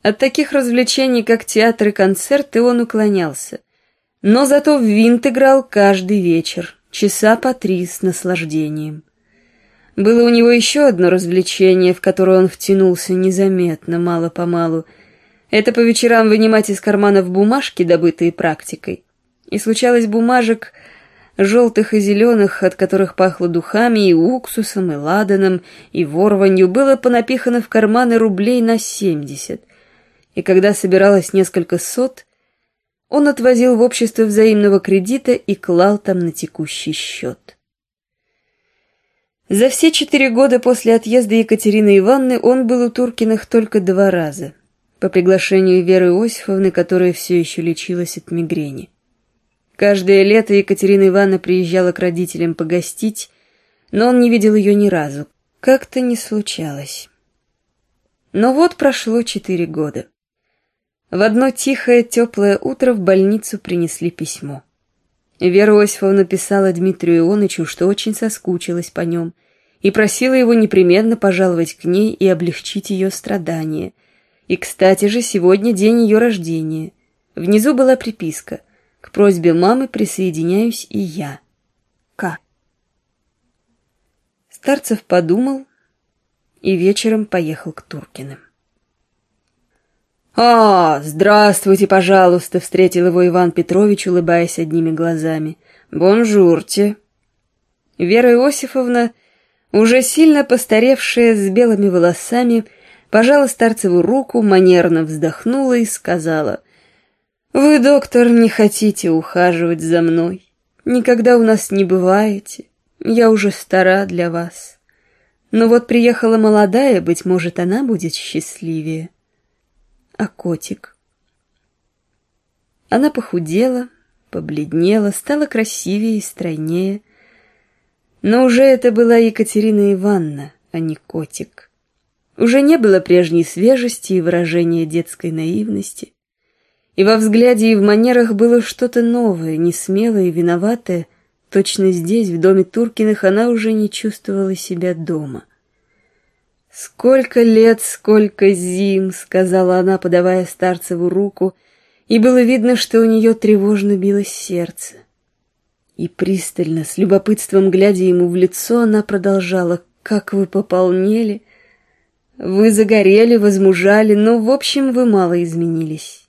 От таких развлечений, как театр и концерты, он уклонялся. Но зато в винт играл каждый вечер, часа по 3 с наслаждением. Было у него еще одно развлечение, в которое он втянулся незаметно, мало-помалу. Это по вечерам вынимать из карманов бумажки, добытые практикой. И случалось бумажек желтых и зеленых, от которых пахло духами и уксусом, и ладаном, и ворванью, было понапихано в карманы рублей на 70. И когда собиралось несколько сот, он отвозил в общество взаимного кредита и клал там на текущий счет. За все 4 года после отъезда Екатерины Ивановны он был у Туркиных только 2 раза, по приглашению Веры Иосифовны, которая все еще лечилась от мигрени. Каждое лето Екатерина Ивановна приезжала к родителям погостить, но он не видел ее ни разу, как-то не случалось. Но вот прошло 4 года. В одно тихое, теплое утро в больницу принесли письмо. Вера Иосифовна писала Дмитрию Ионычу, что очень соскучилась по нем, и просила его непременно пожаловать к ней и облегчить ее страдания. И, кстати же, сегодня день ее рождения. Внизу была приписка: «К просьбе мамы присоединяюсь и я. К». Старцев подумал и вечером поехал к Туркиным. «Здравствуйте, пожалуйста», — встретил его Иван Петрович, улыбаясь одними глазами. «Бонжурте». Вера Иосифовна, уже сильно постаревшая, с белыми волосами, пожала Старцеву руку, манерно вздохнула и сказала: «Вы, доктор, не хотите ухаживать за мной. Никогда у нас не бываете. Я уже стара для вас. Но вот приехала молодая, быть может, она будет счастливее. А котик?» Она похудела, побледнела, стала красивее и стройнее. Но уже это была Екатерина Ивановна, а не котик. Уже не было прежней свежести и выражения детской наивности. И во взгляде и в манерах было что-то новое, несмелое и виноватое. Точно здесь, в доме Туркиных, она уже не чувствовала себя дома. «Сколько лет, сколько зим», — сказала она, подавая Старцеву руку, и было видно, что у нее тревожно билось сердце. И пристально, с любопытством глядя ему в лицо, она продолжала: «Как вы пополнели! Вы загорели, возмужали, но, в общем, вы мало изменились.